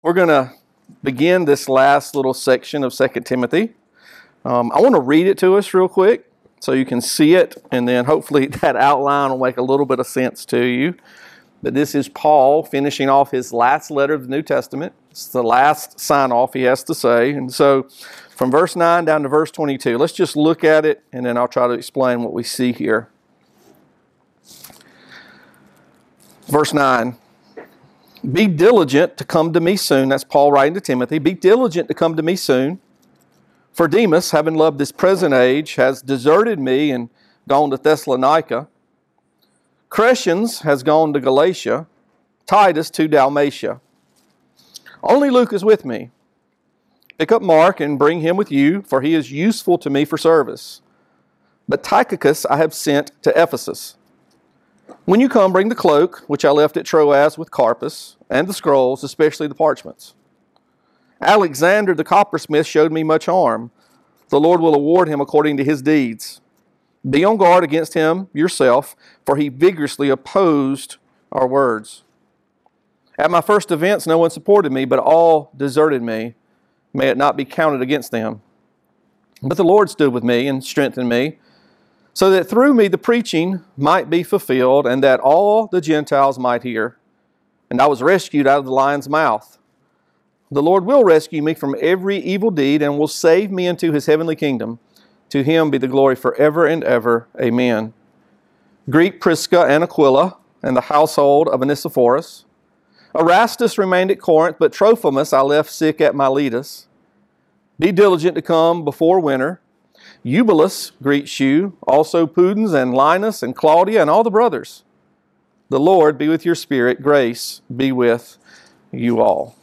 We're going to begin this last little section of 2 Timothy. I want to read it to us real quick so you can see it, and then hopefully that outline will make a little bit of sense to you. But this is Paul finishing off his last letter of the New Testament. It's the last sign-off he has to say. And so from verse 9 down to verse 22, let's just look at it, and then I'll try to explain what we see here. Verse 9. Be diligent to come to me soon. That's Paul writing to Timothy. Be diligent to come to me soon. For Demas, having loved this present age, has deserted me and gone to Thessalonica. Crescens has gone to Galatia. Titus to Dalmatia. Only Luke is with me. Pick up Mark and bring him with you, for he is useful to me for service. But Tychicus I have sent to Ephesus. When you come, bring the cloak, which I left at Troas with Carpus, and the scrolls, especially the parchments. Alexander the coppersmith showed me much harm. The Lord will award him according to his deeds. Be on guard against him yourself, for he vigorously opposed our words. At my first events, no one supported me, but all deserted me. May it not be counted against them. But the Lord stood with me and strengthened me, so that through me the preaching might be fulfilled, and that all the Gentiles might hear. And I was rescued out of the lion's mouth. The Lord will rescue me from every evil deed, and will save me into his heavenly kingdom. To him be the glory forever and ever. Amen. Greet Prisca and Aquila, and the household of Onesiphorus. Erastus remained at Corinth, but Trophimus I left sick at Miletus. Be diligent to come before winter. Eubulus greets you, also Pudens and Linus and Claudia and all the brothers. The Lord be with your spirit. Grace be with you all.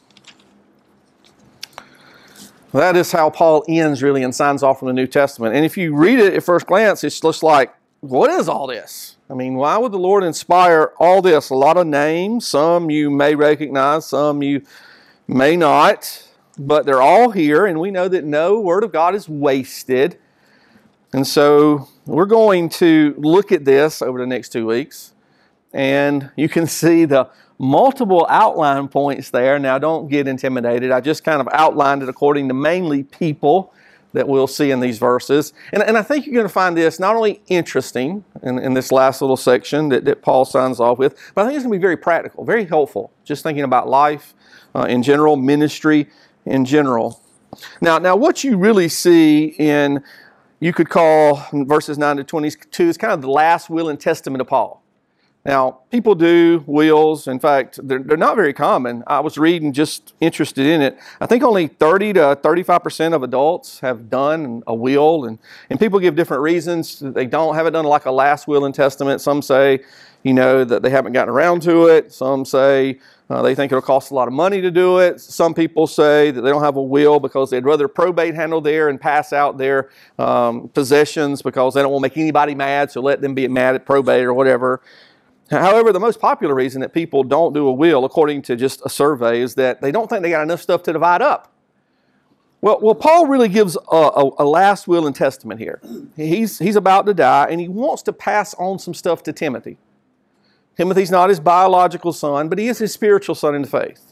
That is how Paul ends really and signs off from the New Testament. And if you read it at first glance, it's just like, what is all this? I mean, why would the Lord inspire all this? A lot of names, some you may recognize, some you may not, but they're all here, and we know that no word of God is wasted. And so we're going to look at this over the next 2 weeks, and you can see the multiple outline points there. Now, don't get intimidated. I just kind of outlined it according to mainly people that we'll see in these verses. And I think you're going to find this not only interesting in this last little section that Paul signs off with, but I think it's going to be very practical, very helpful, just thinking about life in general, ministry in general. Now, what you really see in, you could call verses 9 to 22 is kind of the last will and testament of Paul. Now, people do wills. In fact, they're not very common. I was reading, just interested in it. I think only 30 to 35% of adults have done a will, and people give different reasons. They haven't done like a last will and testament. Some say, that they haven't gotten around to it. Some say they think it'll cost a lot of money to do it. Some people say that they don't have a will because they'd rather probate handle there and pass out their possessions because they don't want to make anybody mad, so let them be mad at probate or whatever. However, the most popular reason that people don't do a will, according to just a survey, is that they don't think they got enough stuff to divide up. Well, Paul really gives a last will and testament here. He's about to die, and he wants to pass on some stuff to Timothy. Timothy's not his biological son, but he is his spiritual son in the faith.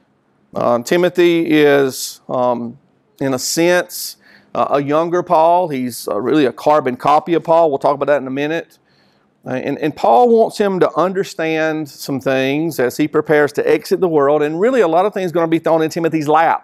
Timothy is, in a sense, a younger Paul. He's really a carbon copy of Paul. We'll talk about that in a minute. And Paul wants him to understand some things as he prepares to exit the world, and really a lot of things are going to be thrown in Timothy's lap.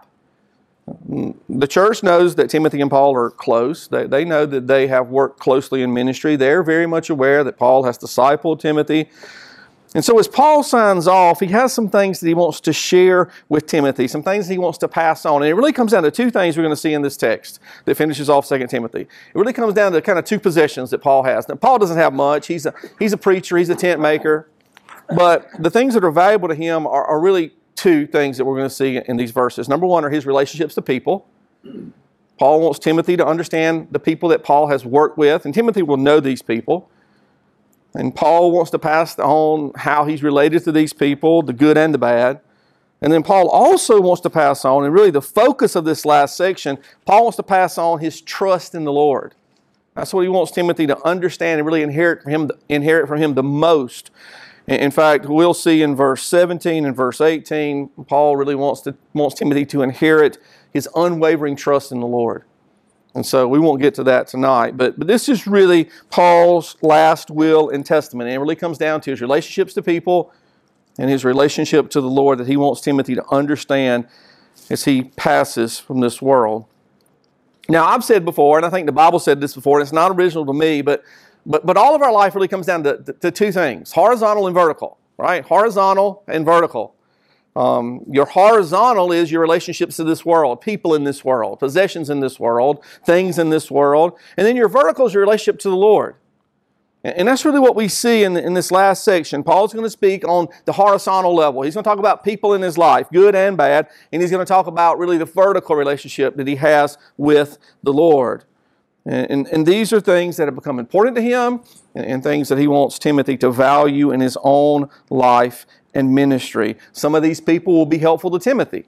The church knows that Timothy and Paul are close. They know that they have worked closely in ministry. They're very much aware that Paul has discipled Timothy. And so as Paul signs off, he has some things that he wants to share with Timothy, some things he wants to pass on. And it really comes down to two things we're going to see in this text that finishes off 2 Timothy. It really comes down to kind of two possessions that Paul has. Now, Paul doesn't have much. He's a preacher. He's a tent maker. But the things that are valuable to him are really two things that we're going to see in these verses. Number one are his relationships to people. Paul wants Timothy to understand the people that Paul has worked with, and Timothy will know these people. And Paul wants to pass on how he's related to these people, the good and the bad. And then Paul also wants to pass on, and really the focus of this last section, Paul wants to pass on his trust in the Lord. That's what he wants Timothy to understand and really inherit from him the most. In fact, we'll see in verse 17 and verse 18, Paul really wants Timothy to inherit his unwavering trust in the Lord. And so we won't get to that tonight. But this is really Paul's last will and testament. And it really comes down to his relationships to people and his relationship to the Lord that he wants Timothy to understand as he passes from this world. Now, I've said before, and I think the Bible said this before, and it's not original to me, but all of our life really comes down to two things, horizontal and vertical, right? Horizontal and vertical. Your horizontal is your relationships to this world, people in this world, possessions in this world, things in this world. And then your vertical is your relationship to the Lord. And that's really what we see in this last section. Paul's going to speak on the horizontal level. He's going to talk about people in his life, good and bad. And he's going to talk about really the vertical relationship that he has with the Lord. And these are things that have become important to him and things that he wants Timothy to value in his own life and ministry. Some of these people will be helpful to Timothy.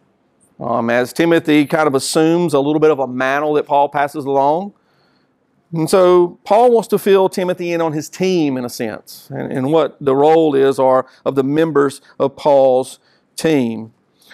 As Timothy kind of assumes a little bit of a mantle that Paul passes along. And so Paul wants to fill Timothy in on his team in a sense and what the role is of the members of Paul's team.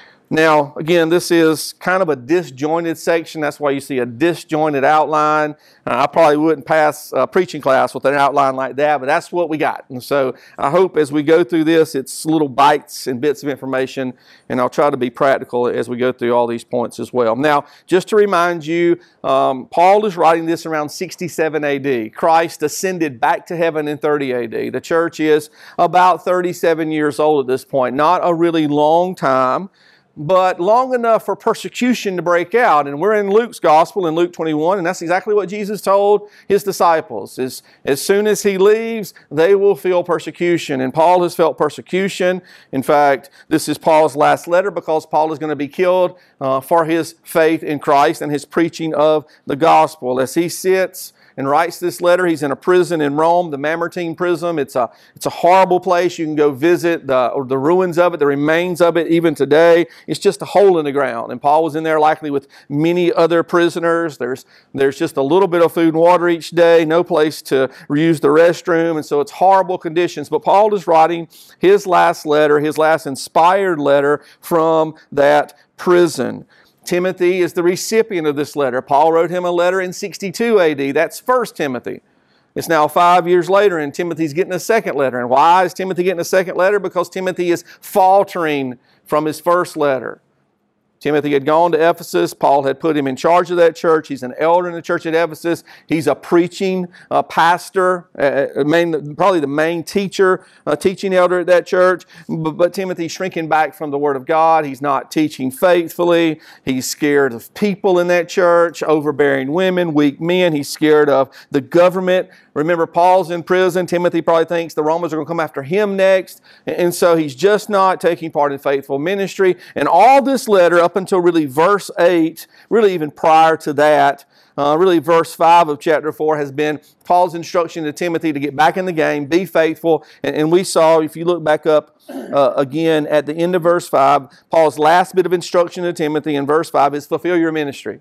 Now, again, this is kind of a disjointed section. That's why you see a disjointed outline. I probably wouldn't pass a preaching class with an outline like that, but that's what we got. And so I hope as we go through this, it's little bites and bits of information, and I'll try to be practical as we go through all these points as well. Now, just to remind you, Paul is writing this around 67 AD. Christ ascended back to heaven in 30 AD. The church is about 37 years old at this point. Not a really long time, but long enough for persecution to break out. And we're in Luke's gospel in Luke 21, and that's exactly what Jesus told his disciples. As soon as he leaves, they will feel persecution. And Paul has felt persecution. In fact, this is Paul's last letter because Paul is going to be killed for his faith in Christ and his preaching of the gospel. As he sits and writes this letter, he's in a prison in Rome, the Mamertine prison. It's a horrible place. You can go visit the ruins of it, the remains of it even today. It's just a hole in the ground. And Paul was in there likely with many other prisoners. There's just a little bit of food and water each day, no place to use the restroom. And so it's horrible conditions. But Paul is writing his last letter, his last inspired letter from that prison. Timothy is the recipient of this letter. Paul wrote him a letter in 62 AD. That's 1 Timothy. It's now 5 years later, and Timothy's getting a second letter. And why is Timothy getting a second letter? Because Timothy is faltering from his first letter. Timothy had gone to Ephesus. Paul had put him in charge of that church. He's an elder in the church at Ephesus. He's a preaching pastor, probably the main teacher, teaching elder at that church. But Timothy's shrinking back from the Word of God. He's not teaching faithfully. He's scared of people in that church, overbearing women, weak men. He's scared of the government. Remember, Paul's in prison. Timothy probably thinks the Romans are going to come after him next. And so he's just not taking part in faithful ministry. And all this letter up until really verse 8, really even prior to that, really verse 5 of chapter 4 has been Paul's instruction to Timothy to get back in the game, be faithful. And we saw, if you look back up again at the end of verse 5, Paul's last bit of instruction to Timothy in verse 5 is fulfill your ministry.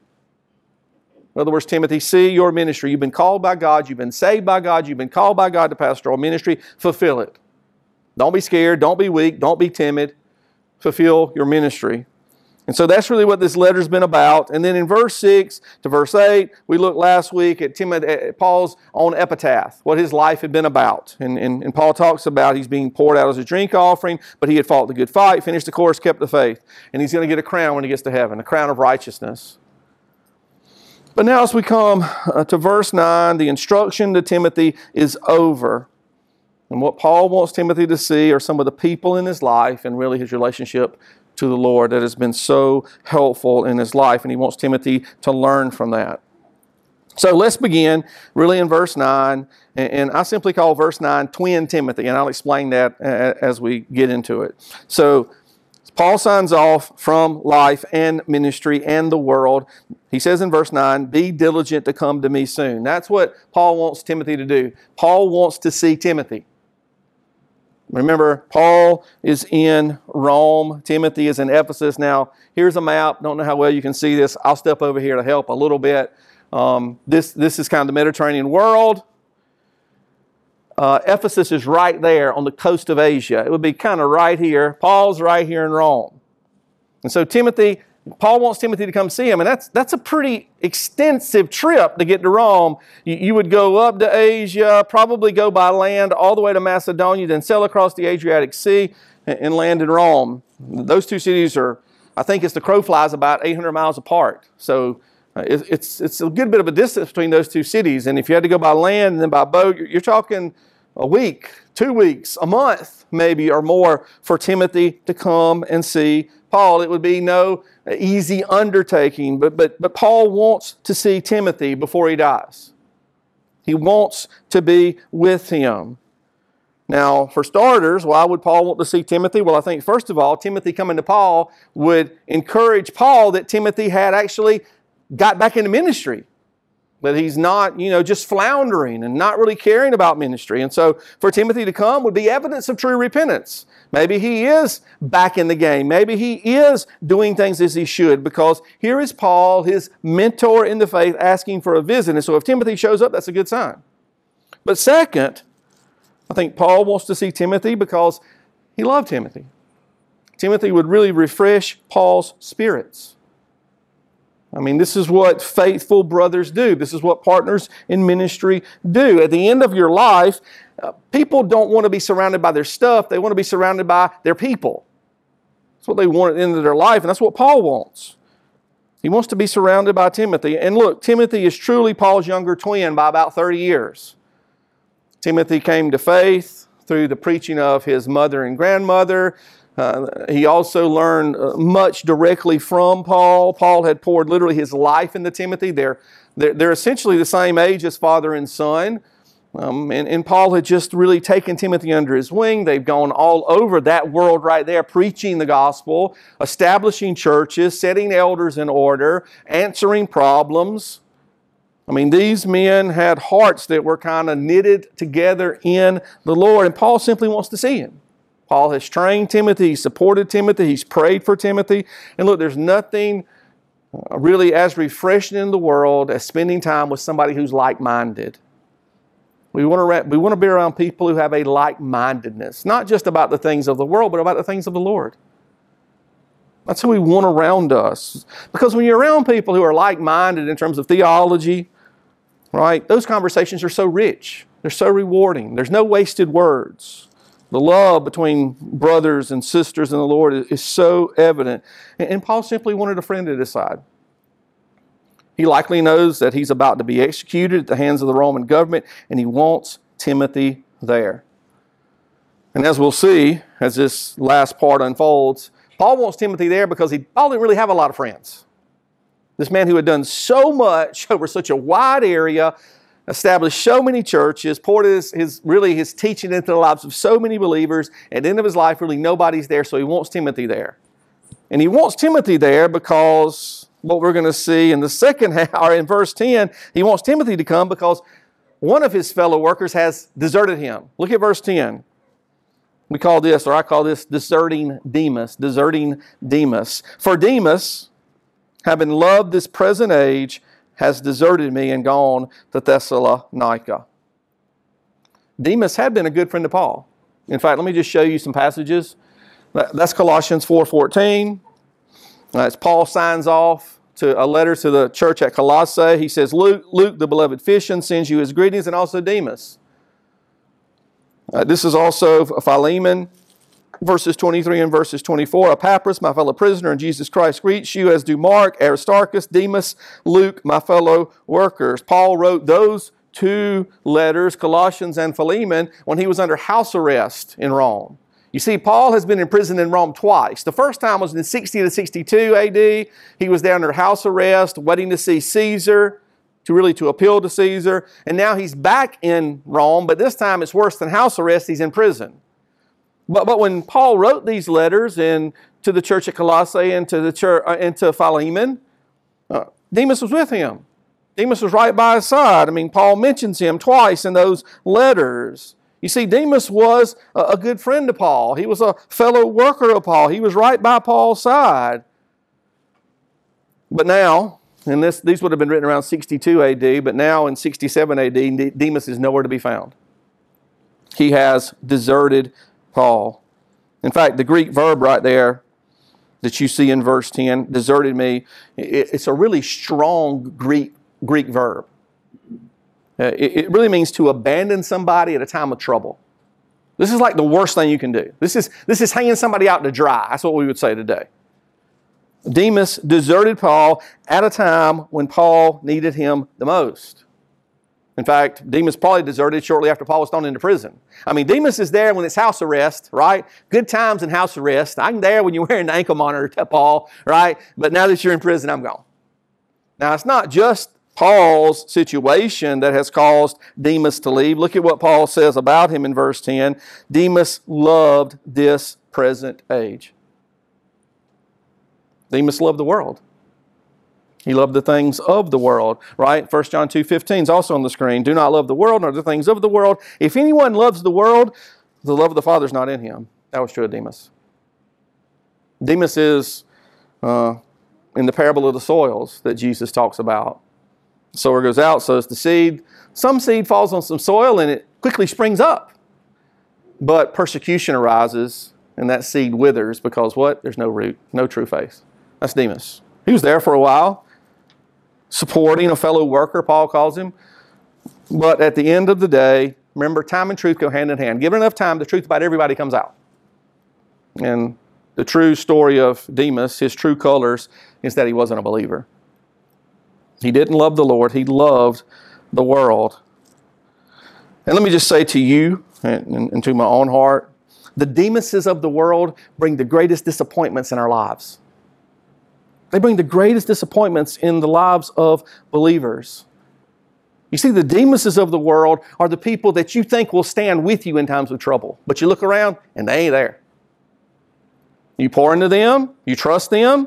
In other words, Timothy, see your ministry. You've been called by God. You've been saved by God. You've been called by God to pastoral ministry. Fulfill it. Don't be scared. Don't be weak. Don't be timid. Fulfill your ministry. And so that's really what this letter's been about. And then in verse 6 to verse 8, we looked last week at Paul's own epitaph, what his life had been about. And Paul talks about he's being poured out as a drink offering, but he had fought the good fight, finished the course, kept the faith. And he's going to get a crown when he gets to heaven, a crown of righteousness. But now as we come to verse 9, the instruction to Timothy is over. And what Paul wants Timothy to see are some of the people in his life and really his relationship to the Lord that has been so helpful in his life. And he wants Timothy to learn from that. So let's begin really in verse 9. And I simply call verse 9 Twin Timothy. And I'll explain that as we get into it. So Paul signs off from life and ministry and the world. He says in verse 9, be diligent to come to me soon. That's what Paul wants Timothy to do. Paul wants to see Timothy. Remember, Paul is in Rome. Timothy is in Ephesus. Now, here's a map. Don't know how well you can see this. I'll step over here to help a little bit. This is kind of the Mediterranean world. Ephesus is right there on the coast of Asia. It would be kind of right here. Paul's right here in Rome. And so Paul wants Timothy to come see him, and that's a pretty extensive trip to get to Rome. You would go up to Asia, probably go by land all the way to Macedonia, then sail across the Adriatic Sea and land in Rome. Those two cities are, I think as the crow flies, about 800 miles apart. So it's a good bit of a distance between those two cities. And if you had to go by land and then by boat, you're talking a week, 2 weeks, a month maybe or more for Timothy to come and see Paul. It would be no easy undertaking, but Paul wants to see Timothy before he dies. He wants to be with him. Now, for starters, why would Paul want to see Timothy? Well, I think, first of all, Timothy coming to Paul would encourage Paul that Timothy had actually got back into ministry, that he's not, just floundering and not really caring about ministry. And so for Timothy to come would be evidence of true repentance. Maybe he is back in the game. Maybe he is doing things as he should, because here is Paul, his mentor in the faith, asking for a visit. And so if Timothy shows up, that's a good sign. But second, I think Paul wants to see Timothy because he loved Timothy. Timothy would really refresh Paul's spirits. I mean, this is what faithful brothers do. This is what partners in ministry do. At the end of your life, people don't want to be surrounded by their stuff. They want to be surrounded by their people. That's what they want at the end of their life, and that's what Paul wants. He wants to be surrounded by Timothy. And look, Timothy is truly Paul's younger twin by about 30 years. Timothy came to faith through the preaching of his mother and grandmother. He also learned much directly from Paul. Paul had poured literally his life into Timothy. They're essentially the same age as father and son. And Paul had just really taken Timothy under his wing. They've gone all over that world right there, preaching the gospel, establishing churches, setting elders in order, answering problems. I mean, these men had hearts that were kind of knitted together in the Lord, and Paul simply wants to see him. Paul has trained Timothy, he's supported Timothy, he's prayed for Timothy. And look, there's nothing really as refreshing in the world as spending time with somebody who's like-minded. We want to be around people who have a like-mindedness, not just about the things of the world, but about the things of the Lord. That's who we want around us. Because when you're around people who are like-minded in terms of theology, right, those conversations are so rich. They're so rewarding. There's no wasted words. The love between brothers and sisters in the Lord is so evident. And Paul simply wanted a friend at his side. He likely knows that he's about to be executed at the hands of the Roman government, and he wants Timothy there. And as we'll see, as this last part unfolds, Paul wants Timothy there because Paul didn't really have a lot of friends. This man who had done so much over such a wide area, established so many churches, poured his teaching into the lives of so many believers. At the end of his life, really nobody's there, so he wants Timothy there. And he wants Timothy there because what we're going to see in the second half, or in verse 10, he wants Timothy to come because one of his fellow workers has deserted him. Look at verse 10. I call this deserting Demas. For Demas, having loved this present age, has deserted me and gone to Thessalonica. Demas had been a good friend of Paul. In fact, let me just show you some passages. That's Colossians 4:14. As Paul signs off to a letter to the church at Colossae, he says, Luke, the beloved Physician, sends you his greetings, and also Demas. This is also Philemon, verses 23 and verses 24. Epaphras, my fellow prisoner in Jesus Christ, greets you, as do Mark, Aristarchus, Demas, Luke, my fellow workers. Paul wrote those two letters, Colossians and Philemon, when he was under house arrest in Rome. You see, Paul has been imprisoned in Rome twice. The first time was in 60 to 62 AD. He was there under house arrest, waiting to see Caesar, to appeal to Caesar. And now he's back in Rome, but this time it's worse than house arrest. He's in prison. But when Paul wrote these letters to the church at Colossae and to Philemon, Demas was with him. Demas was right by his side. I mean, Paul mentions him twice in those letters. You see, Demas was a good friend to Paul. He was a fellow worker of Paul. He was right by Paul's side. But now, and these would have been written around 62 AD, but now in 67 AD, Demas is nowhere to be found. he has deserted Paul. In fact, the Greek verb right there that you see in verse 10, deserted me, it's a really strong Greek verb. It really means to abandon somebody at a time of trouble. This is like the worst thing you can do. This is hanging somebody out to dry. That's what we would say today. Demas deserted Paul at a time when Paul needed him the most. In fact, Demas probably deserted shortly after Paul was thrown into prison. I mean, Demas is there when it's house arrest, right? Good times in house arrest. I'm there when you're wearing the ankle monitor to Paul, right? But now that you're in prison, I'm gone. Now, it's not just Paul's situation that has caused Demas to leave. Look at what Paul says about him in verse 10. Demas loved this present age. Demas loved the world. He loved the things of the world, right? 1 John 2:15 is also on the screen. Do not love the world nor the things of the world. If anyone loves the world, the love of the Father is not in him. That was true of Demas. Demas is in the parable of the soils that Jesus talks about. The sower goes out, sows the seed. Some seed falls on some soil and it quickly springs up. But persecution arises and that seed withers because what? There's no root, no true faith. That's Demas. He was there for a while, supporting a fellow worker, Paul calls him. But at the end of the day, remember, time and truth go hand in hand. Given enough time, the truth about everybody comes out. And the true story of Demas, his true colors, is that he wasn't a believer. He didn't love the Lord. He loved the world. And let me just say to you and to my own heart, the Demases of the world bring the greatest disappointments in our lives. They bring the greatest disappointments in the lives of believers. You see, the Demases of the world are the people that you think will stand with you in times of trouble. But you look around and they ain't there. You pour into them, you trust them,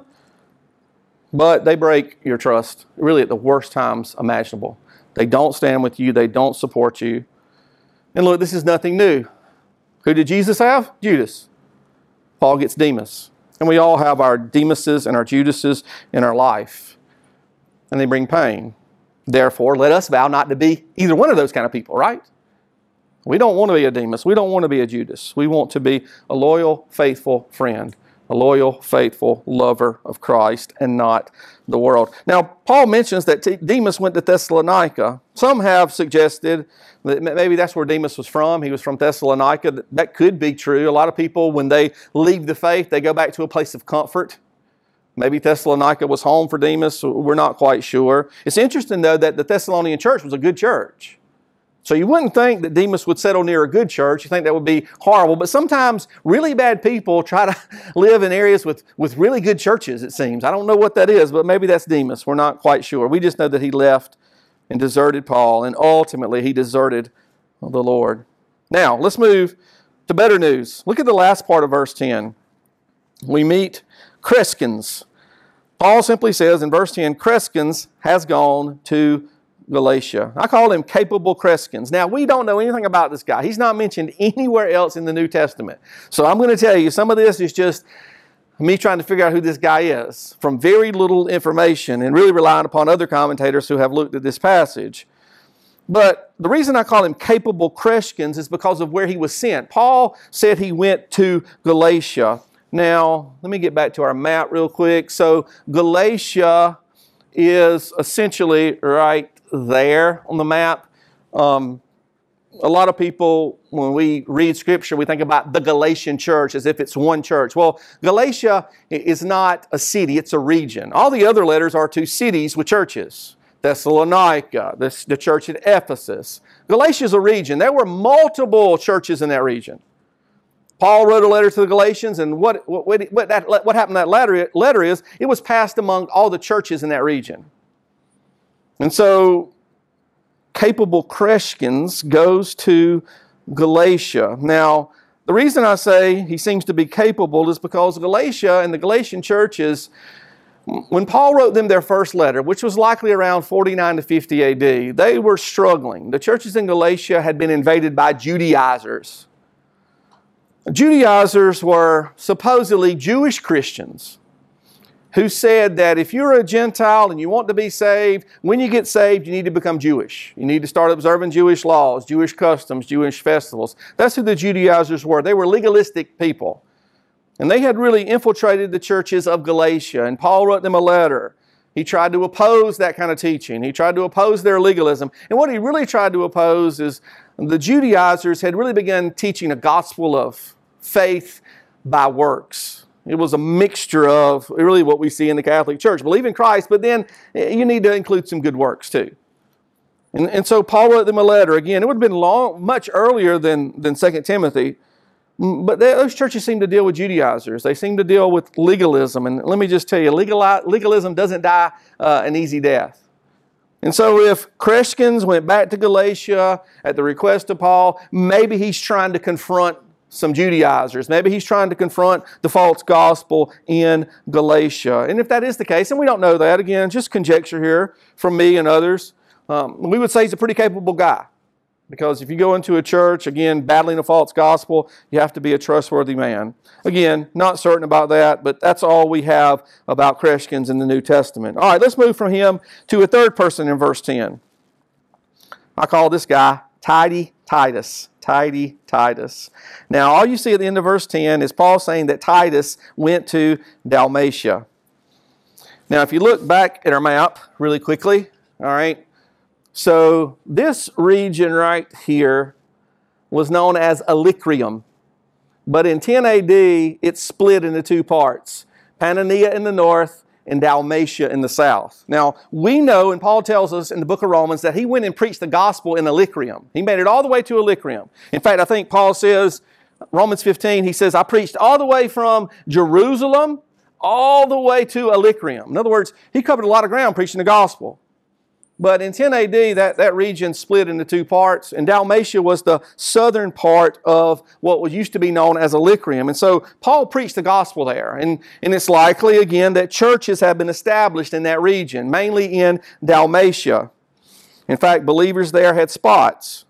but they break your trust really at the worst times imaginable. They don't stand with you. They don't support you. And look, this is nothing new. Who did Jesus have? Judas. Paul gets Demas. And we all have our Demases and our Judases in our life. And they bring pain. Therefore, let us vow not to be either one of those kind of people, right? We don't want to be a Demas. We don't want to be a Judas. We want to be a loyal, faithful friend. A loyal, faithful lover of Christ and not the world. Now, Paul mentions that Demas went to Thessalonica. Some have suggested that maybe that's where Demas was from. He was from Thessalonica. That could be true. A lot of people, when they leave the faith, they go back to a place of comfort. Maybe Thessalonica was home for Demas. We're not quite sure. It's interesting, though, that the Thessalonian church was a good church. So you wouldn't think that Demas would settle near a good church. You think that would be horrible. But sometimes really bad people try to live in areas with really good churches, it seems. I don't know what that is, but maybe that's Demas. We're not quite sure. We just know that he left and deserted Paul, and ultimately he deserted the Lord. Now, let's move to better news. Look at the last part of verse 10. We meet Crescens. Paul simply says in verse 10, Crescens has gone to Galatia. I call him capable Crescens. Now, we don't know anything about this guy. He's not mentioned anywhere else in the New Testament. So I'm going to tell you, some of this is just me trying to figure out who this guy is from very little information and really relying upon other commentators who have looked at this passage. But the reason I call him capable Crescens is because of where he was sent. Paul said he went to Galatia. Now, let me get back to our map real quick. So Galatia is essentially right there on the map. A lot of people, when we read Scripture, we think about the Galatian church as if it's one church. Well, Galatia is not a city, it's a region. All the other letters are to cities with churches. Thessalonica, the church at Ephesus. Galatia is a region. There were multiple churches in that region. Paul wrote a letter to the Galatians, and what happened to that letter is it was passed among all the churches in that region. And so, capable Crescens goes to Galatia. Now, the reason I say he seems to be capable is because Galatia and the Galatian churches, when Paul wrote them their first letter, which was likely around 49 to 50 AD, they were struggling. The churches in Galatia had been invaded by Judaizers. Judaizers were supposedly Jewish Christians who said that if you're a Gentile and you want to be saved, when you get saved, you need to become Jewish. You need to start observing Jewish laws, Jewish customs, Jewish festivals. That's who the Judaizers were. They were legalistic people. And they had really infiltrated the churches of Galatia. And Paul wrote them a letter. He tried to oppose that kind of teaching. He tried to oppose their legalism. And what he really tried to oppose is the Judaizers had really begun teaching a gospel of faith by works. It was a mixture of really what we see in the Catholic Church. Believe in Christ, but then you need to include some good works too. And so Paul wrote them a letter. Again, it would have been much earlier than 2 Timothy. But those churches seem to deal with Judaizers. They seem to deal with legalism. And let me just tell you, legalism doesn't die an easy death. And so if Crescens went back to Galatia at the request of Paul, maybe he's trying to confront some Judaizers. Maybe he's trying to confront the false gospel in Galatia. And if that is the case, and we don't know that, again, just conjecture here from me and others, we would say he's a pretty capable guy. Because if you go into a church, again, battling a false gospel, you have to be a trustworthy man. Again, not certain about that, but that's all we have about Crescens in the New Testament. All right, let's move from him to a third person in verse 10. I call this guy Titus. Titus. Now, all you see at the end of verse 10 is Paul saying that Titus went to Dalmatia. Now, if you look back at our map really quickly, all right, so this region right here was known as Illyricum. But in 10 AD, it split into two parts, Pannonia in the north and Dalmatia in the south. Now, we know, and Paul tells us in the book of Romans, that he went and preached the gospel in Illyricum. He made it all the way to Illyricum. In fact, I think Paul says, Romans 15, he says, I preached all the way from Jerusalem all the way to Illyricum. In other words, he covered a lot of ground preaching the gospel. But in 10 AD, that region split into two parts, and Dalmatia was the southern part of what was used to be known as Illyricum. And so Paul preached the gospel there. And it's likely, again, that churches have been established in that region, mainly in Dalmatia. In fact, believers there had spots.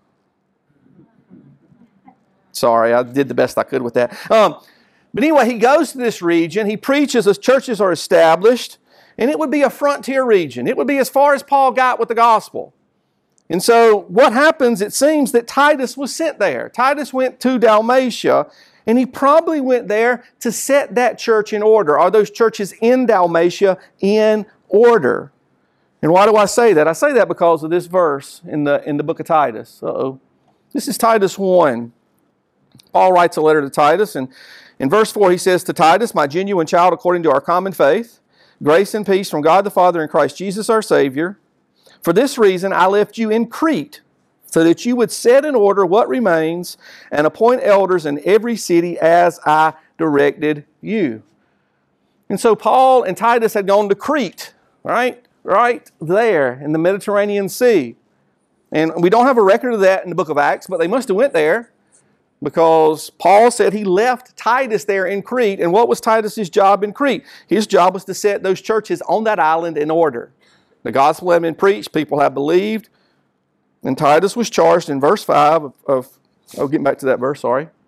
Sorry, I did the best I could with that. But anyway, he goes to this region, he preaches as churches are established, and it would be a frontier region. It would be as far as Paul got with the gospel. And so what happens, it seems that Titus was sent there. Titus went to Dalmatia, and he probably went there to set that church in order, or those churches in Dalmatia in order. And why do I say that? I say that because of this verse in the book of Titus. This is Titus 1. Paul writes a letter to Titus, and in verse 4 he says, to Titus, my genuine child according to our common faith, grace and peace from God the Father and Christ Jesus our Savior. For this reason I left you in Crete, so that you would set in order what remains and appoint elders in every city as I directed you. And so Paul and Titus had gone to Crete, right there in the Mediterranean Sea. And we don't have a record of that in the book of Acts, but they must have went there, because Paul said he left Titus there in Crete. And what was Titus's job in Crete? His job was to set those churches on that island in order. The gospel had been preached, people had believed, and Titus was charged in verse 5 getting back to that verse,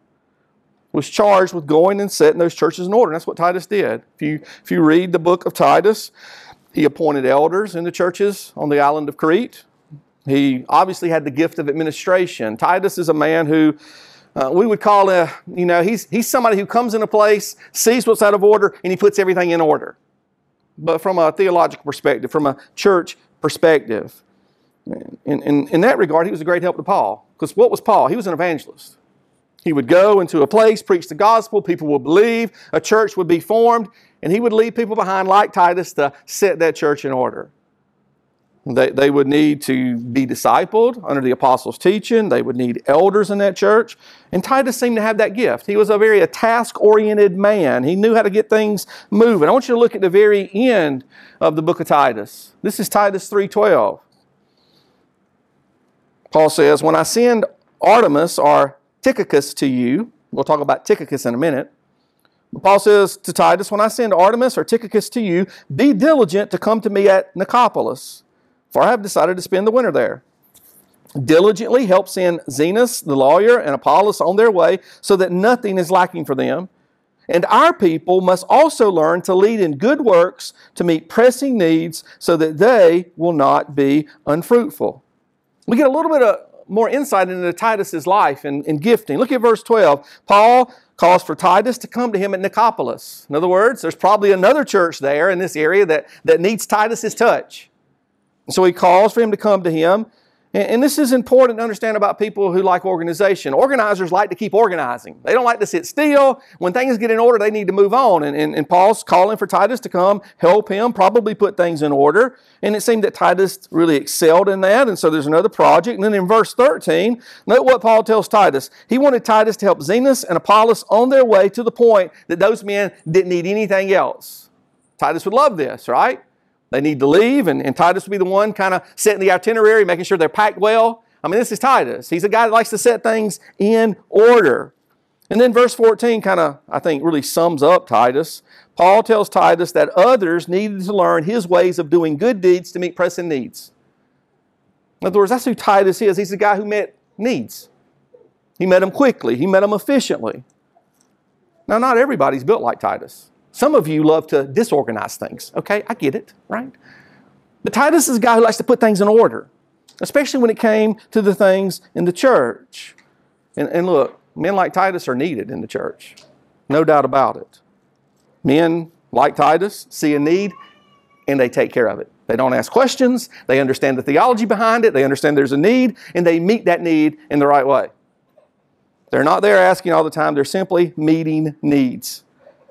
was charged with going and setting those churches in order. And that's what Titus did. If you read the book of Titus, he appointed elders in the churches on the island of Crete. He obviously had the gift of administration. Titus is a man who we would call he's somebody who comes in a place, sees what's out of order, and he puts everything in order. But from a theological perspective, from a church perspective. In that regard, he was a great help to Paul. Because what was Paul? He was an evangelist. He would go into a place, preach the gospel, people would believe, a church would be formed, and he would leave people behind like Titus to set that church in order. They would need to be discipled under the apostles' teaching. They would need elders in that church. And Titus seemed to have that gift. He was a task-oriented man. He knew how to get things moving. I want you to look at the very end of the book of Titus. This is Titus 3:12. Paul says, when I send Artemas or Tychicus to you, we'll talk about Tychicus in a minute. Paul says to Titus, when I send Artemas or Tychicus to you, be diligent to come to me at Nicopolis, for I have decided to spend the winter there. Diligently help send Zenas, the lawyer, and Apollos on their way, so that nothing is lacking for them. And our people must also learn to lead in good works to meet pressing needs so that they will not be unfruitful. We get a little bit of more insight into Titus's life and gifting. Look at verse 12. Paul calls for Titus to come to him at Nicopolis. In other words, there's probably another church there in this area that needs Titus's touch. And so he calls for him to come to him. And this is important to understand about people who like organization. Organizers like to keep organizing. They don't like to sit still. When things get in order, they need to move on. And Paul's calling for Titus to come, help him, probably put things in order. And it seemed that Titus really excelled in that. And so there's another project. And then in verse 13, note what Paul tells Titus. He wanted Titus to help Zenas and Apollos on their way to the point that those men didn't need anything else. Titus would love this, right? They need to leave, and Titus will be the one kind of setting the itinerary, making sure they're packed well. I mean, this is Titus. He's a guy that likes to set things in order. And then verse 14 kind of, I think, really sums up Titus. Paul tells Titus that others needed to learn his ways of doing good deeds to meet pressing needs. In other words, that's who Titus is. He's the guy who met needs. He met them quickly. He met them efficiently. Now, not everybody's built like Titus. Some of you love to disorganize things. Okay, I get it, right? But Titus is a guy who likes to put things in order, especially when it came to the things in the church. And look, men like Titus are needed in the church. No doubt about it. Men like Titus see a need and they take care of it. They don't ask questions. They understand the theology behind it. They understand there's a need and they meet that need in the right way. They're not there asking all the time. They're simply meeting needs.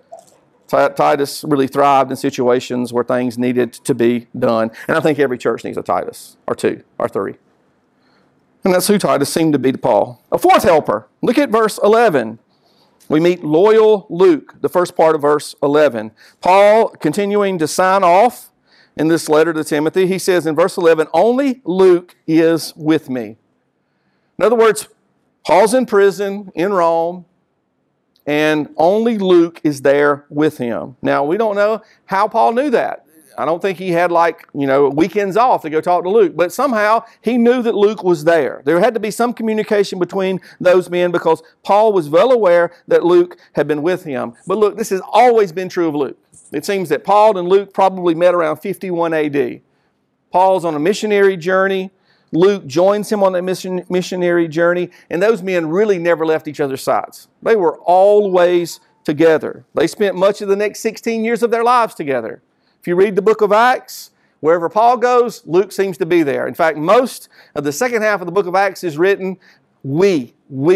Titus really thrived in situations where things needed to be done. And I think every church needs a Titus, or two, or three. And that's who Titus seemed to be to Paul. A fourth helper. Look at verse 11. We meet loyal Luke, the first part of verse 11. Paul, continuing to sign off in this letter to Timothy, he says in verse 11, only Luke is with me. In other words, Paul's in prison in Rome, and only Luke is there with him. Now, we don't know how Paul knew that. I don't think he had weekends off to go talk to Luke, but somehow he knew that Luke was there. There had to be some communication between those men because Paul was well aware that Luke had been with him. But look, this has always been true of Luke. It seems that Paul and Luke probably met around 51 AD. Paul's on a missionary journey. Luke joins him on that missionary journey, and those men really never left each other's sides. They were always together. They spent much of the next 16 years of their lives together. If you read the book of Acts, wherever Paul goes, Luke seems to be there. In fact, most of the second half of the book of Acts is written, we.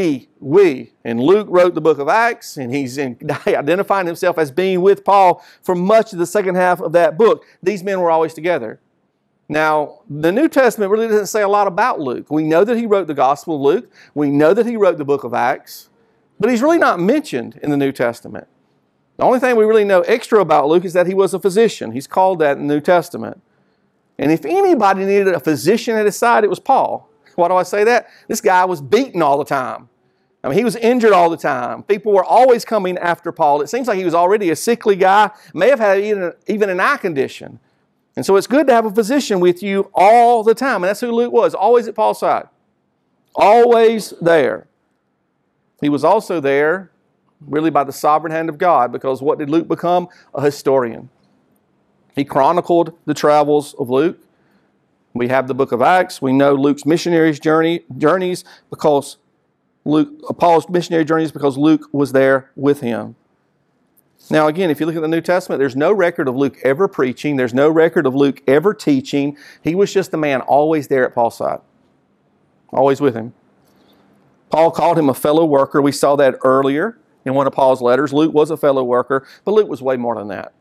And Luke wrote the book of Acts, and he's identifying himself as being with Paul for much of the second half of that book. These men were always together. Now, the New Testament really doesn't say a lot about Luke. We know that he wrote the Gospel of Luke. We know that he wrote the book of Acts. But he's really not mentioned in the New Testament. The only thing we really know extra about Luke is that he was a physician. He's called that in the New Testament. And if anybody needed a physician at his side, it was Paul. Why do I say that? This guy was beaten all the time. I mean, he was injured all the time. People were always coming after Paul. It seems like he was already a sickly guy, may have had even an eye condition. And so it's good to have a physician with you all the time. And that's who Luke was, always at Paul's side. Always there. He was also there really by the sovereign hand of God, because what did Luke become? A historian. He chronicled the travels of Luke. We have the book of Acts. We know Luke's missionary journeys because Paul's missionary journeys because Luke was there with him. Now again, if you look at the New Testament, there's no record of Luke ever preaching. There's no record of Luke ever teaching. He was just a man always there at Paul's side. Always with him. Paul called him a fellow worker. We saw that earlier in one of Paul's letters. Luke was a fellow worker, but Luke was way more than that.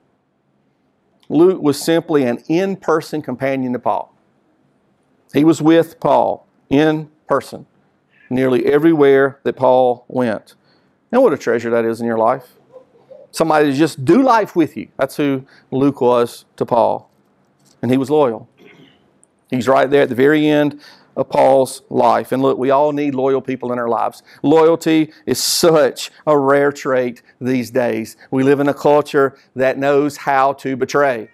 Luke was simply an in-person companion to Paul. He was with Paul in person, nearly everywhere that Paul went. And what a treasure that is in your life. Somebody to just do life with you. That's who Luke was to Paul. And he was loyal. He's right there at the very end of Paul's life. And look, we all need loyal people in our lives. Loyalty is such a rare trait these days. We live in a culture that knows how to betray.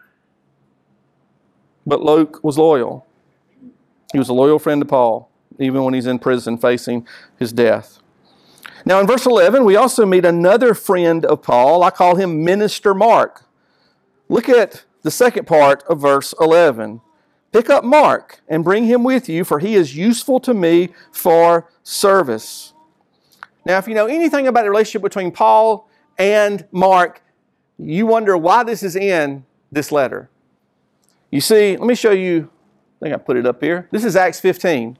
But Luke was loyal. He was a loyal friend to Paul, even when he's in prison facing his death. Now in verse 11, we also meet another friend of Paul. I call him Minister Mark. Look at the second part of verse 11. Pick up Mark and bring him with you, for he is useful to me for service. Now, if you know anything about the relationship between Paul and Mark, you wonder why this is in this letter. You see, let me show you, I think I put it up here. This is Acts 15.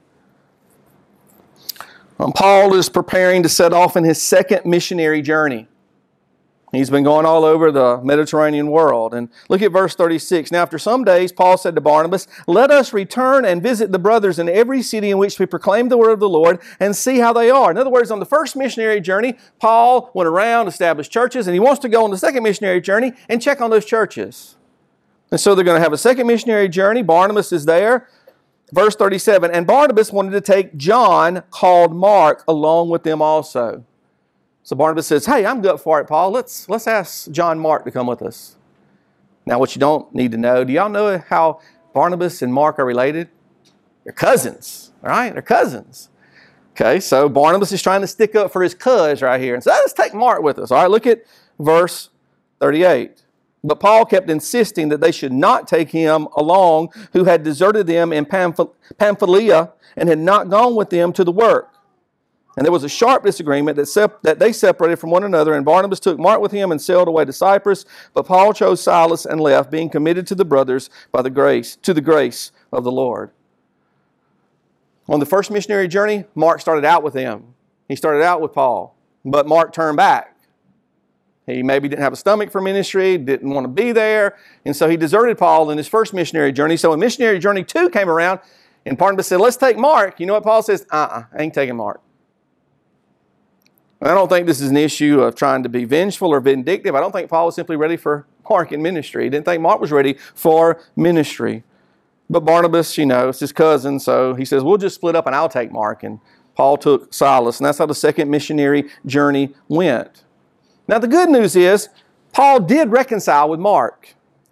Paul is preparing to set off in his second missionary journey. He's been going all over the Mediterranean world. And look at verse 36. Now, after some days, Paul said to Barnabas, "Let us return and visit the brothers in every city in which we proclaim the word of the Lord and see how they are." In other words, on the first missionary journey, Paul went around, established churches, and he wants to go on the second missionary journey and check on those churches. And so they're going to have a second missionary journey. Barnabas is there. Verse 37, and Barnabas wanted to take John, called Mark, along with them also. So Barnabas says, "Hey, I'm good for it, Paul. Let's ask John Mark to come with us." Now, what you don't need to know, do y'all know how Barnabas and Mark are related? They're cousins, all right? They're cousins. Okay, so Barnabas is trying to stick up for his cuz right here. And so let's take Mark with us. All right, look at verse 38. But Paul kept insisting that they should not take him along, who had deserted them in Pamphylia and had not gone with them to the work. And there was a sharp disagreement that they separated from one another, and Barnabas took Mark with him and sailed away to Cyprus. But Paul chose Silas and left, being committed to the brothers by the grace of the Lord. On the first missionary journey, Mark started out with them. He started out with Paul, but Mark turned back. He maybe didn't have a stomach for ministry, didn't want to be there, and so he deserted Paul in his first missionary journey. So when missionary journey 2 came around, and Barnabas said, "Let's take Mark," you know what Paul says? I ain't taking Mark. And I don't think this is an issue of trying to be vengeful or vindictive. I don't think Paul was simply ready for Mark in ministry. He didn't think Mark was ready for ministry. But Barnabas, it's his cousin, so he says, "We'll just split up and I'll take Mark." And Paul took Silas, and that's how the second missionary journey went. Now, the good news is, Paul did reconcile with Mark.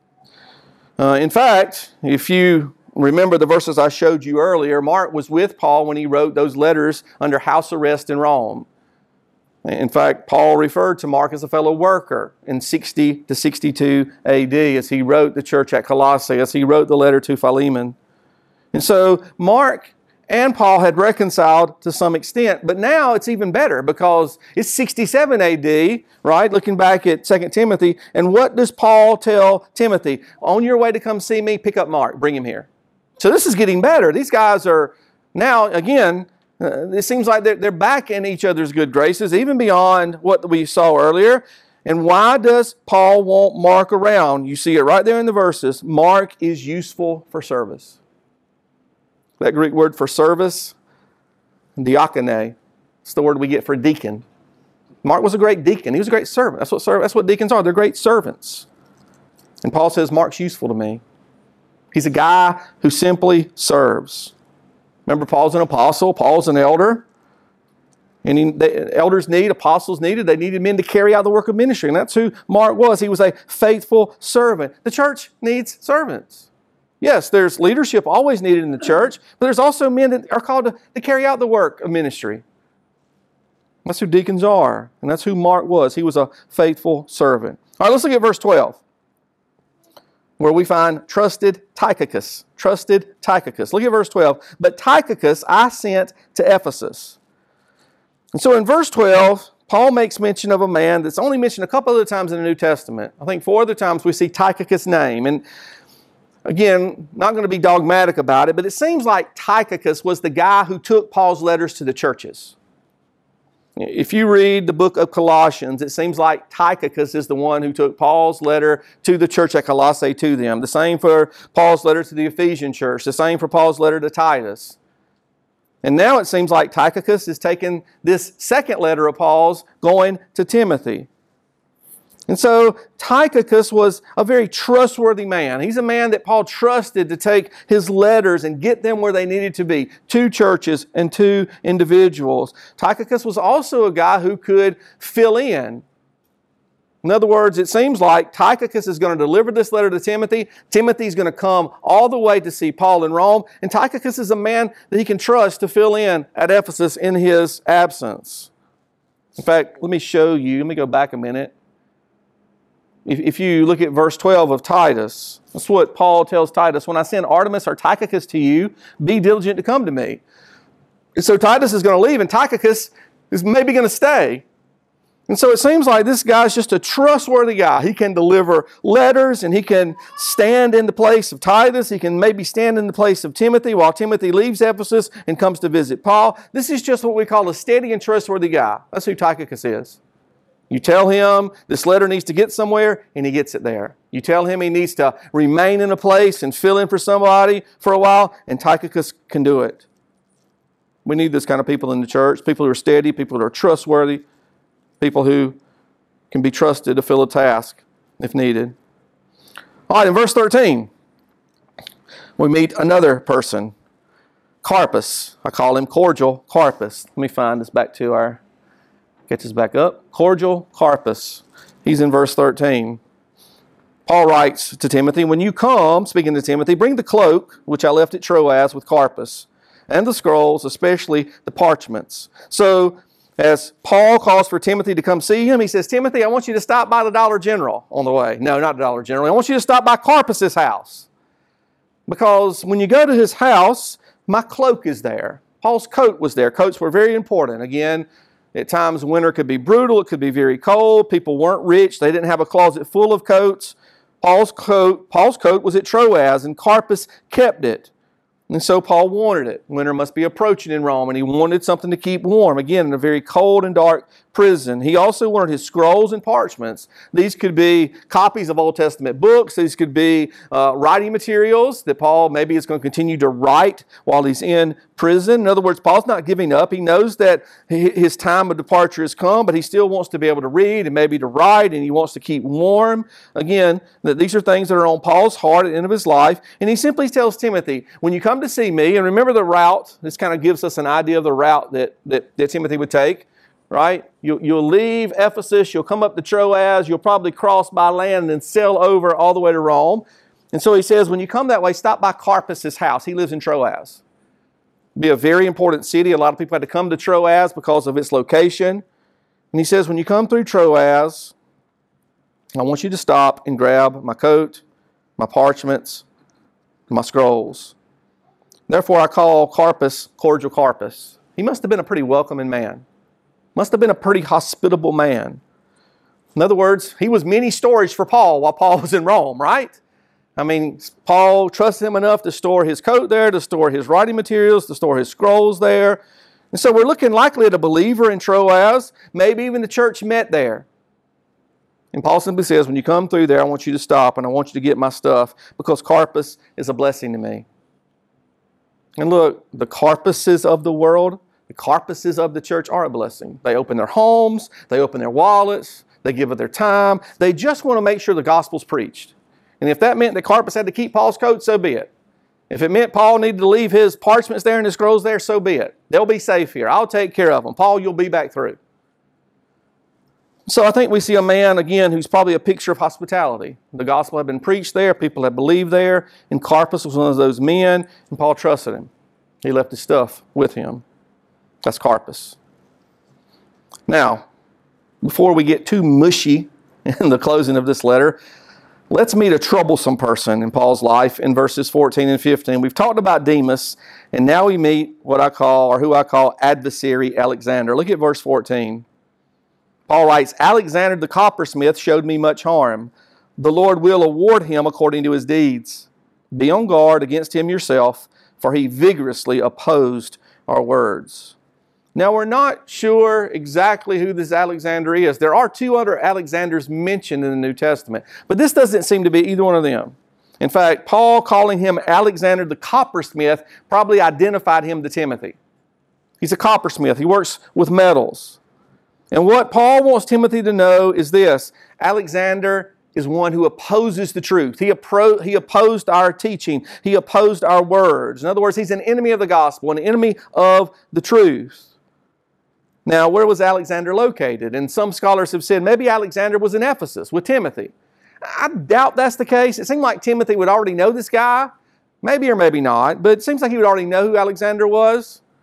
In fact, if you remember the verses I showed you earlier, Mark was with Paul when he wrote those letters under house arrest in Rome. In fact, Paul referred to Mark as a fellow worker in 60 to 62 AD as he wrote the church at Colossae, as he wrote the letter to Philemon. And so Mark and Paul had reconciled to some extent, but now it's even better because it's 67 AD, right? Looking back at 2 Timothy, and what does Paul tell Timothy? On your way to come see me, pick up Mark, bring him here. So this is getting better. These guys are now, again, it seems like they're back in each other's good graces, even beyond what we saw earlier. And why does Paul want Mark around? You see it right there in the verses. Mark is useful for service. That Greek word for service, diakone, it's the word we get for deacon. Mark was a great deacon. He was a great servant. That's what deacons are. They're great servants. And Paul says, Mark's useful to me. He's a guy who simply serves. Remember, Paul's an apostle. Paul's an elder. And elders need, apostles needed, they needed men to carry out the work of ministry. And that's who Mark was. He was a faithful servant. The church needs servants. Yes, there's leadership always needed in the church, but there's also men that are called to carry out the work of ministry. That's who deacons are, and that's who Mark was. He was a faithful servant. All right, let's look at verse 12, where we find trusted Tychicus. Trusted Tychicus. Look at verse 12. But Tychicus I sent to Ephesus. And so in verse 12, Paul makes mention of a man that's only mentioned a couple other times in the New Testament. I think 4 other times we see Tychicus' name. And again, not going to be dogmatic about it, but it seems like Tychicus was the guy who took Paul's letters to the churches. If you read the book of Colossians, it seems like Tychicus is the one who took Paul's letter to the church at Colossae to them. The same for Paul's letter to the Ephesian church. The same for Paul's letter to Titus. And now it seems like Tychicus is taking this second letter of Paul's going to Timothy. And so Tychicus was a very trustworthy man. He's a man that Paul trusted to take his letters and get them where they needed to be, to churches and to individuals. Tychicus was also a guy who could fill in. In other words, it seems like Tychicus is going to deliver this letter to Timothy. Timothy's going to come all the way to see Paul in Rome. And Tychicus is a man that he can trust to fill in at Ephesus in his absence. In fact, let me show you. Let me go back a minute. If you look at verse 12 of Titus, that's what Paul tells Titus. When I send Artemas or Tychicus to you, be diligent to come to me. And so Titus is going to leave, and Tychicus is maybe going to stay. And so it seems like this guy's just a trustworthy guy. He can deliver letters, and he can stand in the place of Titus. He can maybe stand in the place of Timothy while Timothy leaves Ephesus and comes to visit Paul. This is just what we call a steady and trustworthy guy. That's who Tychicus is. You tell him this letter needs to get somewhere, and he gets it there. You tell him he needs to remain in a place and fill in for somebody for a while, and Tychicus can do it. We need this kind of people in the church, people who are steady, people who are trustworthy, people who can be trusted to fill a task if needed. All right, in verse 13, we meet another person, Carpus. I call him Cordial Carpus. Let me find this back to our... Get this back up. Cordial Carpus. He's in verse 13. Paul writes to Timothy, when you come, speaking to Timothy, bring the cloak, which I left at Troas with Carpus, and the scrolls, especially the parchments. So, as Paul calls for Timothy to come see him, he says, Timothy, I want you to stop by the Dollar General on the way. No, not the Dollar General. I want you to stop by Carpus's house. Because when you go to his house, my cloak is there. Paul's coat was there. Coats were very important. Again, at times, winter could be brutal. It could be very cold. People weren't rich. They didn't have a closet full of coats. Paul's coat was at Troas, and Carpus kept it. And so Paul wanted it. Winter must be approaching in Rome, and he wanted something to keep warm, again, in a very cold and dark prison. He also wanted his scrolls and parchments. These could be copies of Old Testament books. These could be writing materials that Paul maybe is going to continue to write while he's in prison. In other words, Paul's not giving up. He knows that his time of departure has come, but he still wants to be able to read and maybe to write, and he wants to keep warm. Again, that these are things that are on Paul's heart at the end of his life. And he simply tells Timothy, when you come to see me, and remember the route, this kind of gives us an idea of the route that Timothy would take, right? You'll leave Ephesus, you'll come up to Troas, you'll probably cross by land and then sail over all the way to Rome. And so he says, when you come that way, stop by Carpus's house. He lives in Troas. It'd be a very important city. A lot of people had to come to Troas because of its location. And he says, when you come through Troas, I want you to stop and grab my coat, my parchments, my scrolls. Therefore, I call Carpus Cordial Carpus. He must have been a pretty welcoming man. Must have been a pretty hospitable man. In other words, he was mini storage for Paul while Paul was in Rome, right? I mean, Paul trusted him enough to store his coat there, to store his writing materials, to store his scrolls there. And so we're looking likely at a believer in Troas. Maybe even the church met there. And Paul simply says, when you come through there, I want you to stop and I want you to get my stuff because Carpus is a blessing to me. And look, the Carpuses of the world, the Carpuses of the church are a blessing. They open their homes, they open their wallets, they give of their time. They just want to make sure the gospel's preached. And if that meant that Carpus had to keep Paul's coat, so be it. If it meant Paul needed to leave his parchments there and his scrolls there, so be it. They'll be safe here. I'll take care of them. Paul, you'll be back through. So I think we see a man, again, who's probably a picture of hospitality. The gospel had been preached there. People had believed there. And Carpus was one of those men, and Paul trusted him. He left his stuff with him. That's Carpus. Now, before we get too mushy in the closing of this letter, let's meet a troublesome person in Paul's life in verses 14 and 15. We've talked about Demas, and now we meet what I call, or who I call, adversary Alexander. Look at verse 14. Paul writes, Alexander the coppersmith showed me much harm. The Lord will award him according to his deeds. Be on guard against him yourself, for he vigorously opposed our words. Now, we're not sure exactly who this Alexander is. There are two other Alexanders mentioned in the New Testament, but this doesn't seem to be either one of them. In fact, Paul calling him Alexander the coppersmith probably identified him to Timothy. He's a coppersmith. He works with metals. And what Paul wants Timothy to know is this: Alexander is one who opposes the truth. He opposed our teaching. He opposed our words. In other words, he's an enemy of the gospel, an enemy of the truth. Now, where was Alexander located? And some scholars have said maybe Alexander was in Ephesus with Timothy. I doubt that's the case. It seemed like Timothy would already know this guy. Maybe or maybe not, but it seems like he would already know who Alexander was.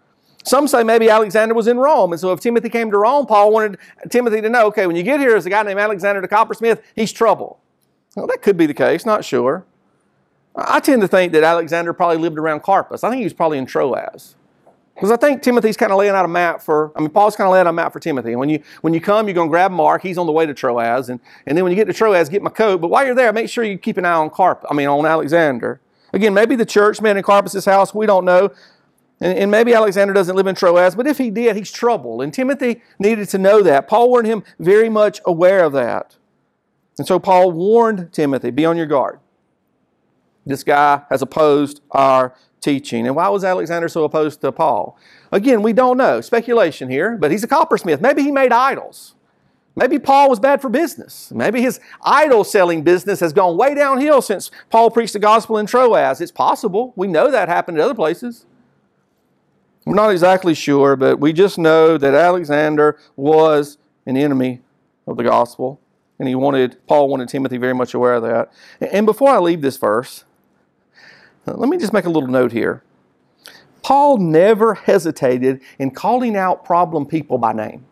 Some say maybe Alexander was in Rome, and so if Timothy came to Rome, Paul wanted Timothy to know, okay, when you get here, there's a guy named Alexander the coppersmith, he's trouble. Well, that could be the case, not sure. I tend to think that Alexander probably lived around Carpus. I think he was probably in Troas. Because I think Timothy's kind of laying out a map Paul's kind of laying out a map for Timothy. And when you come, you're going to grab Mark. He's on the way to Troas. And then when you get to Troas, get my coat. But while you're there, make sure you keep an eye on on Alexander. Again, maybe the church met in Carpus' house. We don't know. And maybe Alexander doesn't live in Troas. But if he did, he's trouble. And Timothy needed to know that. Paul warned him very much aware of that. And so Paul warned Timothy, be on your guard. This guy has opposed our teaching. And why was Alexander so opposed to Paul? Again, we don't know. Speculation here, but he's a coppersmith. Maybe he made idols. Maybe Paul was bad for business. Maybe his idol selling business has gone way downhill since Paul preached the gospel in Troas. It's possible. We know that happened at other places. We're not exactly sure, but we just know that Alexander was an enemy of the gospel. And Paul wanted Timothy very much aware of that. And before I leave this verse, let me just make a little note here. Paul never hesitated in calling out problem people by name.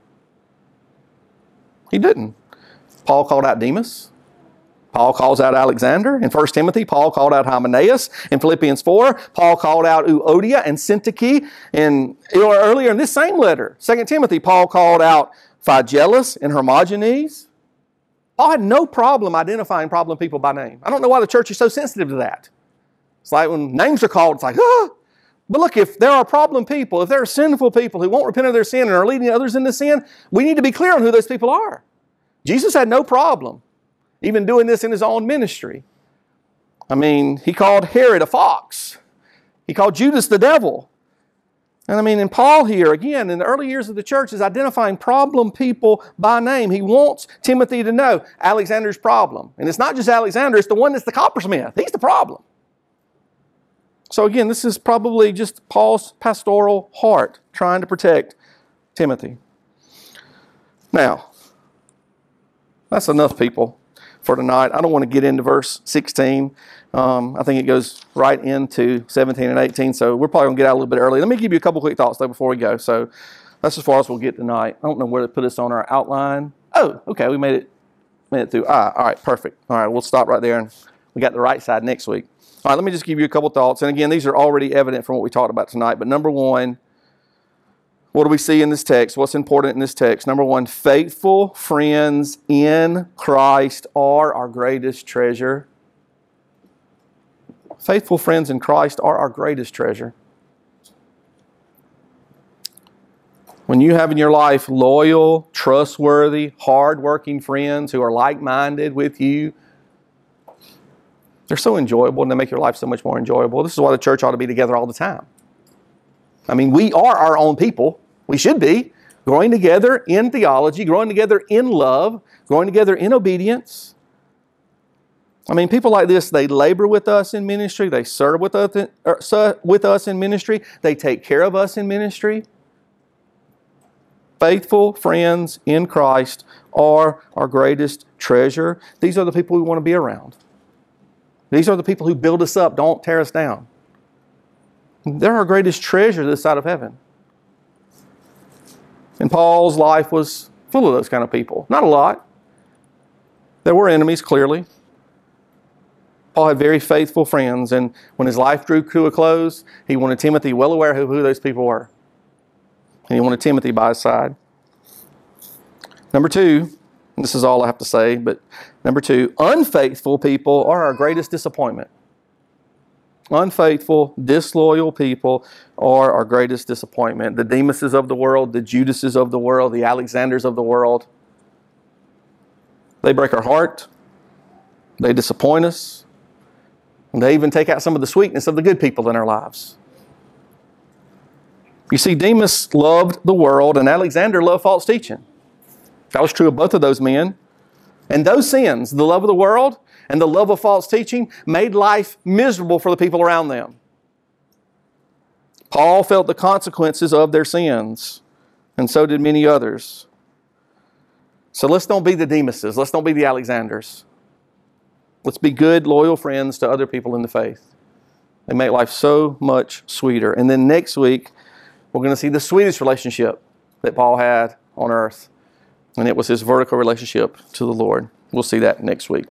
He didn't. Paul called out Demas. Paul calls out Alexander. In 1 Timothy, Paul called out Hymenaeus. In Philippians 4, Paul called out Euodia and Syntyche. And earlier in this same letter, 2 Timothy, Paul called out Phygellus and Hermogenes. Paul had no problem identifying problem people by name. I don't know why the church is so sensitive to that. It's like when names are called, it's like, ah! But look, if there are problem people, if there are sinful people who won't repent of their sin and are leading others into sin, we need to be clear on who those people are. Jesus had no problem even doing this in his own ministry. He called Herod a fox. He called Judas the devil. And Paul here, again, in the early years of the church, is identifying problem people by name. He wants Timothy to know Alexander's problem. And it's not just Alexander, it's the one that's the coppersmith. He's the problem. So again, this is probably just Paul's pastoral heart trying to protect Timothy. Now, that's enough, people, for tonight. I don't want to get into verse 16. I think it goes right into 17 and 18, so we're probably going to get out a little bit early. Let me give you a couple quick thoughts, though, before we go. So that's as far as we'll get tonight. I don't know where to put us on our outline. Oh, okay, we made it through. All right, perfect. All right, we'll stop right there, and we got the right side next week. All right, let me just give you a couple thoughts. And again, these are already evident from what we talked about tonight. But number one, what do we see in this text? What's important in this text? Number one, faithful friends in Christ are our greatest treasure. Faithful friends in Christ are our greatest treasure. When you have in your life loyal, trustworthy, hardworking friends who are like-minded with you, they're so enjoyable and they make your life so much more enjoyable. This is why the church ought to be together all the time. We are our own people. We should be growing together in theology, growing together in love, growing together in obedience. People like this, they labor with us in ministry. They serve with us in ministry. They take care of us in ministry. Faithful friends in Christ are our greatest treasure. These are the people we want to be around. These are the people who build us up, don't tear us down. They're our greatest treasure this side of heaven. And Paul's life was full of those kind of people. Not a lot. There were enemies, clearly. Paul had very faithful friends, and when his life drew to a close, he wanted Timothy well aware of who those people were. And he wanted Timothy by his side. Number two, this is all I have to say, but number two, unfaithful people are our greatest disappointment. Unfaithful, disloyal people are our greatest disappointment. The Demases of the world, the Judases of the world, the Alexanders of the world. They break our heart. They disappoint us. And they even take out some of the sweetness of the good people in our lives. You see, Demas loved the world and Alexander loved false teaching. That was true of both of those men. And those sins, the love of the world and the love of false teaching, made life miserable for the people around them. Paul felt the consequences of their sins, and so did many others. So let's don't be the Demases. Let's don't be the Alexanders. Let's be good, loyal friends to other people in the faith. They make life so much sweeter. And then next week, We're going to see the sweetest relationship that Paul had on earth, and it was his vertical relationship to the Lord. We'll see that next week.